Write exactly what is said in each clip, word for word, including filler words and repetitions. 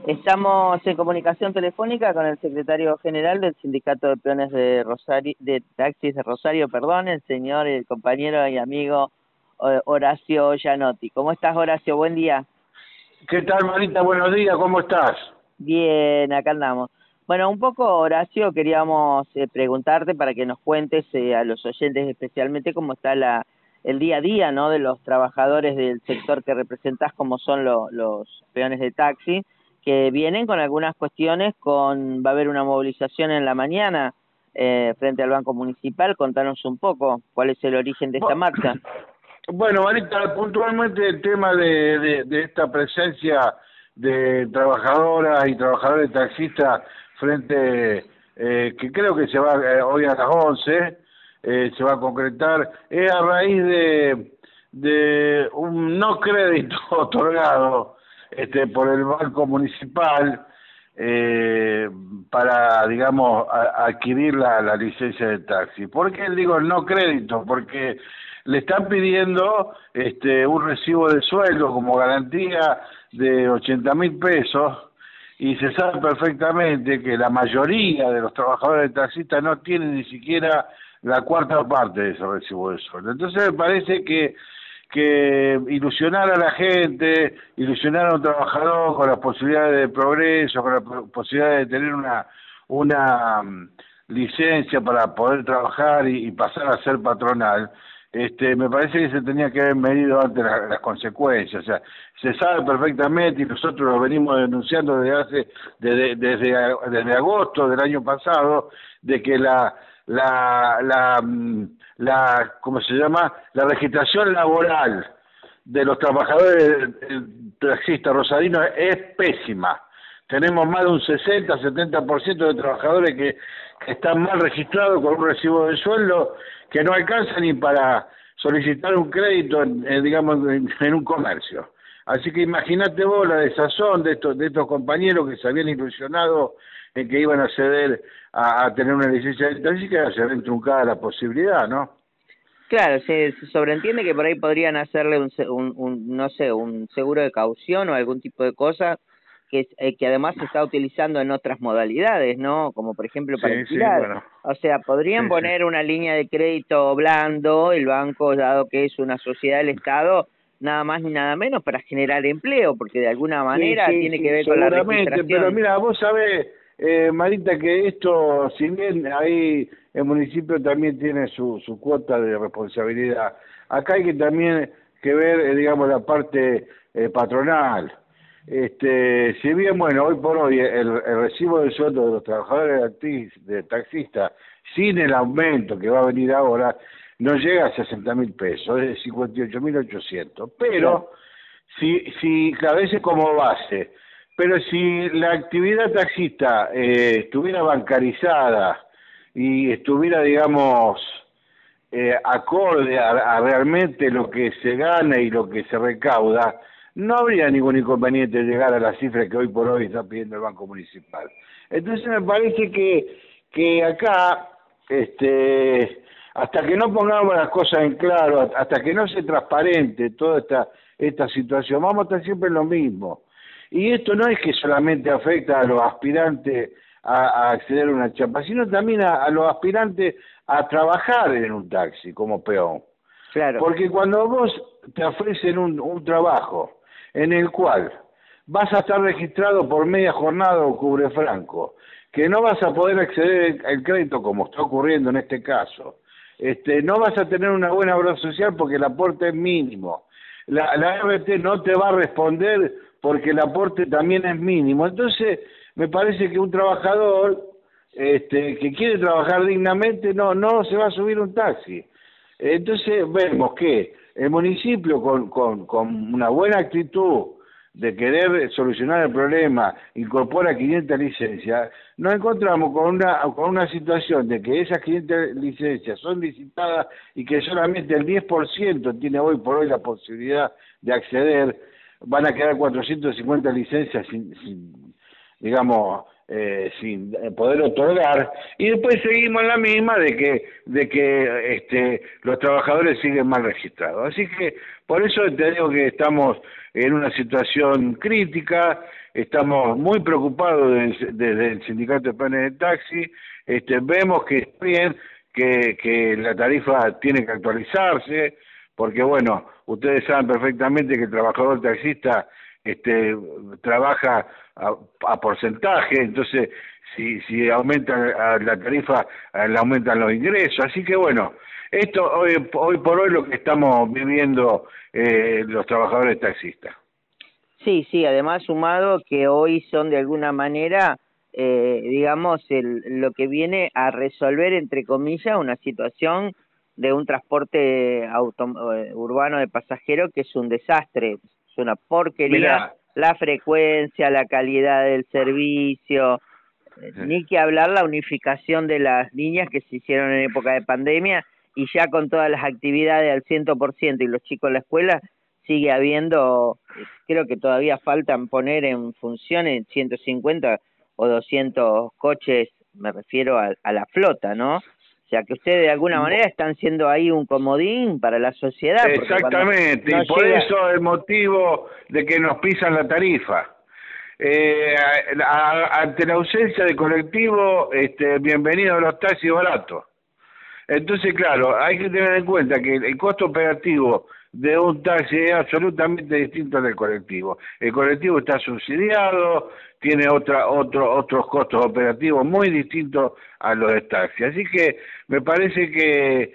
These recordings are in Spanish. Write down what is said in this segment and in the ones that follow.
Estamos en comunicación telefónica con el secretario general del Sindicato de Peones de Rosario, de Taxis de Rosario, perdón, el señor, el compañero y amigo eh, Horacio Gianotti. ¿Cómo estás, Horacio? Buen día. ¿Qué tal, Marita? Buenos días, ¿cómo estás? Bien, acá andamos. Bueno, un poco, Horacio, queríamos eh, preguntarte para que nos cuentes eh, a los oyentes especialmente cómo está la el día a día, ¿no?, de los trabajadores del sector que representás, como son lo, los peones de taxi, que vienen con algunas cuestiones, con va a haber una movilización en la mañana eh, frente al Banco Municipal. Contanos un poco cuál es el origen de esta marcha. Bueno, Marita, puntualmente el tema de, de, de esta presencia de trabajadoras y trabajadores taxistas frente, eh, que creo que se va eh, hoy a las once, eh, se va a concretar, es a raíz de, de un no crédito otorgado este, por el Banco Municipal eh, para, digamos, a, adquirir la, la licencia de taxi. ¿Por qué digo no crédito? Porque le están pidiendo este, un recibo de sueldo como garantía de ochenta mil pesos, y se sabe perfectamente que la mayoría de los trabajadores taxistas no tienen ni siquiera la cuarta parte de ese recibo de sueldo. Entonces me parece que que ilusionar a la gente, ilusionar a un trabajador con las posibilidades de progreso, con la posibilidad de tener una una um, licencia para poder trabajar y, y pasar a ser patronal, este, me parece que se tenía que haber medido antes la, las consecuencias. O sea, se sabe perfectamente, y nosotros lo venimos denunciando desde hace, desde, desde, desde agosto del año pasado, de que la la la la ¿cómo se llama? La registración laboral de los trabajadores taxistas rosarinos es pésima. Tenemos más de un sesenta, setenta por ciento de trabajadores que, que están mal registrados con un recibo de sueldo que no alcanza ni para solicitar un crédito, en, en, digamos, en, en un comercio. Así que imagínate vos la desazón de estos, de estos compañeros que se habían ilusionado en que iban a acceder a, a tener una licencia de taxi, que se ven truncada la posibilidad, ¿no? Claro, se, se sobreentiende que por ahí podrían hacerle un, un, un, no sé, un seguro de caución o algún tipo de cosa que, eh, que además se está utilizando en otras modalidades, ¿no? Como por ejemplo para Sí, sí, alquilar. bueno. O sea, podrían Sí, sí. poner una línea de crédito blando, el banco, dado que es una sociedad del Estado, nada más ni nada menos para generar empleo, porque de alguna Sí, manera sí, tiene que sí, ver con la seguramente, pero registración. mira, vos sabés, eh, Marita, que esto, si bien ahí el municipio también tiene su, su cuota de responsabilidad, acá hay que también que ver, eh, digamos, la parte eh, patronal. Este, si bien, bueno, hoy por hoy el, el recibo de sueldo de los trabajadores de, taxis, de taxistas, sin el aumento que va a venir ahora, no llega a sesenta mil pesos, es cincuenta y ocho mil ochocientos, pero... Claro. Si, si, claro, ese como base, pero si la actividad taxista eh, estuviera bancarizada y estuviera, digamos, eh, acorde a, a realmente lo que se gana y lo que se recauda, no habría ningún inconveniente en llegar a la cifra que hoy por hoy está pidiendo el Banco Municipal. Entonces me parece que, que acá, este, hasta que no pongamos las cosas en claro, hasta que no se transparente toda esta esta situación, vamos a estar siempre en lo mismo. Y esto no es que solamente afecta a los aspirantes a, a acceder a una chapa, sino también a, a los aspirantes a trabajar en un taxi como peón. Claro. Porque cuando vos te ofrecen un, un trabajo en el cual vas a estar registrado por media jornada o cubre franco, que no vas a poder acceder al crédito como está ocurriendo en este caso, este, no vas a tener una buena obra social porque el aporte es mínimo, la, la R T no te va a responder porque el aporte también es mínimo. Entonces, me parece que un trabajador este, que quiere trabajar dignamente no, no se va a subir un taxi. Entonces, vemos que el municipio, con, con, con una buena actitud de querer solucionar el problema, incorpora quinientas licencias, nos encontramos con una con una situación de que esas quinientas licencias son licitadas y que solamente el diez por ciento tiene hoy por hoy la posibilidad de acceder. Van a quedar cuatrocientas cincuenta licencias sin, sin digamos, eh, sin poder otorgar, y después seguimos en la misma de que de que este los trabajadores siguen mal registrados. Así que por eso te digo que estamos en una situación crítica, estamos muy preocupados desde, desde el sindicato de planes de taxi, este vemos que está bien que, que la tarifa tiene que actualizarse, porque bueno, ustedes saben perfectamente que el trabajador taxista este trabaja a, a porcentaje, entonces si si aumenta la tarifa le aumentan los ingresos, así que bueno, esto hoy hoy por hoy lo que estamos viviendo eh, los trabajadores taxistas. Sí, sí, además sumado que hoy son de alguna manera, eh, digamos, el, lo que viene a resolver, entre comillas, una situación de un transporte auto, eh, urbano de pasajeros que es un desastre, es una porquería. Mirá. La frecuencia, la calidad del servicio, eh, sí. Ni que hablar la unificación de las líneas que se hicieron en época de pandemia y ya con todas las actividades al cien por ciento y los chicos en la escuela, sigue habiendo, creo que todavía faltan poner en función en ciento cincuenta o doscientos coches, me refiero a, a la flota, ¿no? O sea, que ustedes de alguna manera están siendo ahí un comodín para la sociedad. Exactamente, no y por llega... eso el motivo de que nos pisan la tarifa. Eh, a, a, ante la ausencia de colectivo, este, bienvenidos a los taxis baratos. Entonces, claro, hay que tener en cuenta que el costo operativo de un taxi es absolutamente distinto al del colectivo. El colectivo está subsidiado, tiene otra, otro, otros costos operativos muy distintos a los de taxi. Así que me parece que,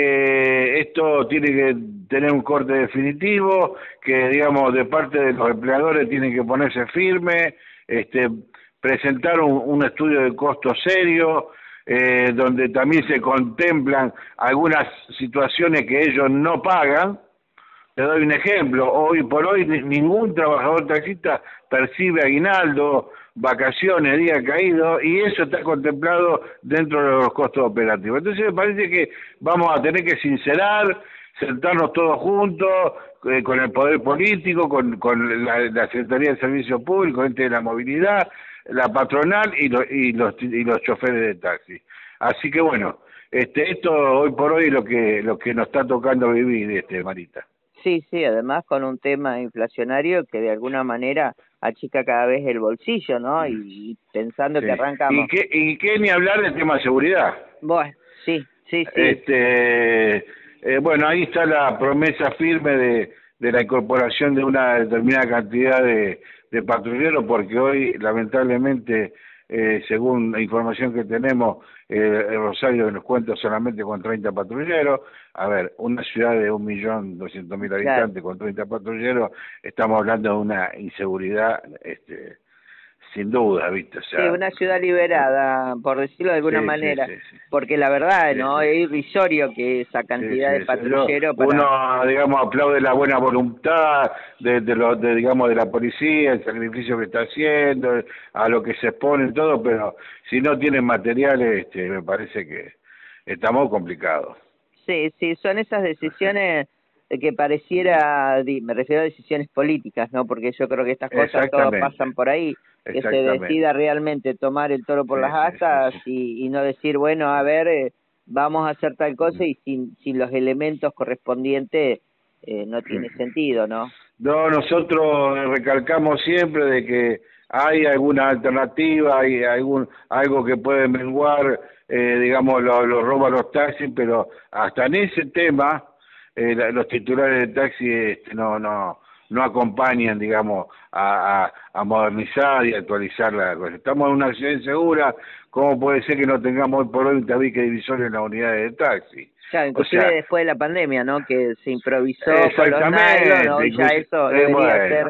que esto tiene que tener un corte definitivo, que digamos de parte de los empleadores tienen que ponerse firme, este, presentar un, un estudio de costo serio, eh, donde también se contemplan algunas situaciones que ellos no pagan. Te doy un ejemplo, hoy por hoy ningún trabajador taxista percibe aguinaldo, vacaciones, día caído, y eso está contemplado dentro de los costos operativos. Entonces me parece que vamos a tener que sincerar, sentarnos todos juntos, eh, con el poder político, con, con la, la Secretaría de Servicios Públicos, gente de la movilidad, la patronal y, lo, y, los, y los choferes de taxi. Así que bueno, este, esto hoy por hoy es lo que, lo que nos está tocando vivir, este, Marita. Sí, sí, además con un tema inflacionario que de alguna manera achica cada vez el bolsillo, ¿no? Y, y pensando sí. que arrancamos... ¿Y qué, y qué ni hablar del tema de seguridad? Bueno, sí, sí, sí. Este, eh, bueno, ahí está la promesa firme de, de la incorporación de una determinada cantidad de, de patrulleros, porque hoy, lamentablemente, eh, según la información que tenemos, eh, el Rosario nos cuenta solamente con treinta patrulleros. A ver, una ciudad de un millón doscientos mil habitantes, claro, con treinta patrulleros, estamos hablando de una inseguridad, este, sin duda, ¿viste? O sea, sí, una ciudad liberada, por decirlo de alguna sí, manera, sí, sí, sí. Porque la verdad, sí, ¿no? Sí. Es irrisorio que esa cantidad sí, sí, de patrulleros... Para... Uno, digamos, aplaude la buena voluntad de, de, lo, de, digamos, de la policía, el sacrificio que está haciendo, a lo que se expone todo, pero si no tienen materiales, este, me parece que estamos complicados. Sí, sí, son esas decisiones... que pareciera, me refiero a decisiones políticas, ¿no? Porque yo creo que estas cosas todas pasan por ahí, que se decida realmente tomar el toro por sí, las astas sí, sí, sí. Y, y no decir, bueno, a ver, eh, vamos a hacer tal cosa y sin, sin los elementos correspondientes eh, no tiene sentido, ¿no? No, nosotros recalcamos siempre de que hay alguna alternativa, hay algún algo que puede menguar, eh, digamos, los lo robos a los taxis, pero hasta en ese tema... Eh, los titulares de taxi este, no no no acompañan, digamos, a, a, a modernizar y actualizar la cosa. Estamos en una ciudad insegura, ¿cómo puede ser que no tengamos hoy por hoy un tabique divisorio en las unidades de taxi? Claro, inclusive o sea, después de la pandemia, ¿no? Que se improvisó con los nylon, ¿no? Y ya eso eh, debería bueno, ser...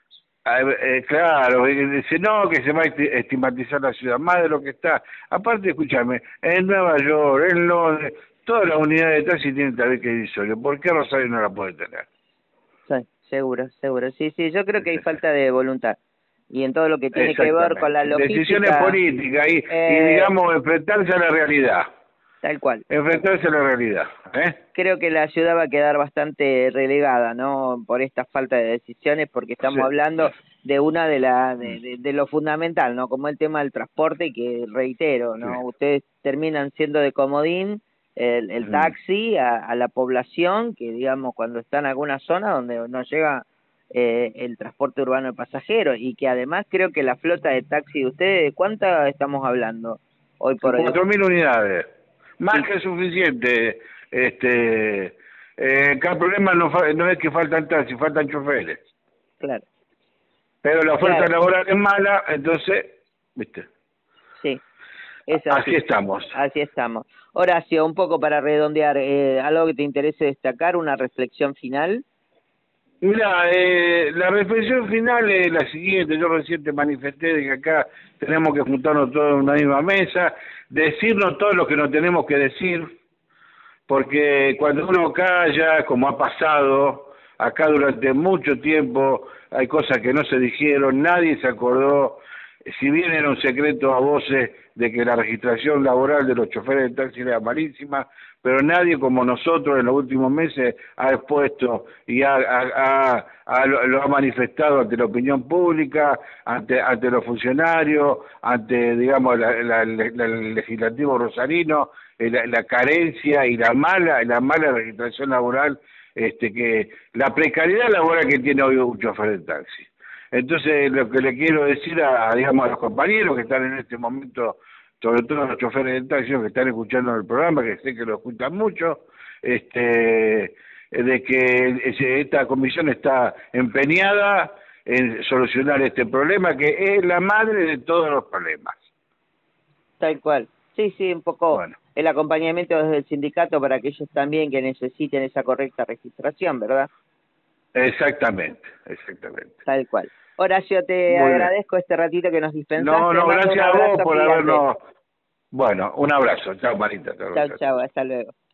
Eh, eh, claro, dice, no, que se va a estigmatizar la ciudad, más de lo que está. Aparte, escúchame, en Nueva York, en Londres... Todas las unidades de taxi tienen tabique divisorio. ¿Por qué Rosario no la puede tener? Sí, seguro, seguro. Sí, sí, yo creo que hay falta de voluntad. Y en todo lo que tiene que ver con la logística... Decisiones políticas y, eh, y, digamos, enfrentarse a la realidad. Tal cual. Enfrentarse a la realidad. ¿eh? Creo que la ciudad va a quedar bastante relegada, ¿no? Por esta falta de decisiones, porque estamos sí. hablando de una de la de, de, de lo fundamental, ¿no? Como el tema del transporte, que reitero, ¿no? Sí. Ustedes terminan siendo de comodín el, el taxi a, a la población, que digamos cuando está en alguna zona donde no llega eh, el transporte urbano de pasajeros, y que además creo que la flota de taxi de ustedes, ¿de cuánta estamos hablando hoy por hoy? Cuatro mil unidades, más Sí. que suficiente. Este, eh, acá el problema no, fa- no es que faltan taxis, faltan choferes. Claro. Pero la oferta Claro. laboral es mala, entonces, viste, Sí, es así así. estamos. Así estamos. Horacio, un poco para redondear, eh, algo que te interese destacar, una reflexión final. Mira, eh, la reflexión final es la siguiente. Yo recién te manifesté de que acá tenemos que juntarnos todos en una misma mesa, decirnos todo lo que nos tenemos que decir, porque cuando uno calla, como ha pasado acá durante mucho tiempo, hay cosas que no se dijeron, nadie se acordó, si bien era un secreto a voces de que la registración laboral de los choferes de taxi era malísima, pero nadie como nosotros en los últimos meses ha expuesto y ha, ha- ha- ha- lo, lo ha manifestado ante la opinión pública, ante, ante los funcionarios, ante, digamos, la, la- la- el legislativo rosarino, eh, la, la carencia y la mala, la mala registración laboral, este, que la precariedad laboral que tiene hoy un chofer de taxi. Entonces, lo que le quiero decir a, a, digamos, a los compañeros que están en este momento, sobre todo los choferes de taxi que están escuchando el programa, que sé que lo escuchan mucho, este, de que ese- esta comisión está empeñada en solucionar este problema, que es la madre de todos los problemas. Tal cual. Sí, sí, un poco Bueno, el acompañamiento desde el sindicato para aquellos también que necesiten esa correcta registración, ¿verdad? exactamente, exactamente. Tal cual. Horacio, te Muy bien. agradezco este ratito que nos dispensaste. No, Te no, mando un gracias a vos abrazo por gigante. habernos... Bueno, un abrazo. Chao, Marita. Chao, Chau, chao, chau, chao. hasta luego.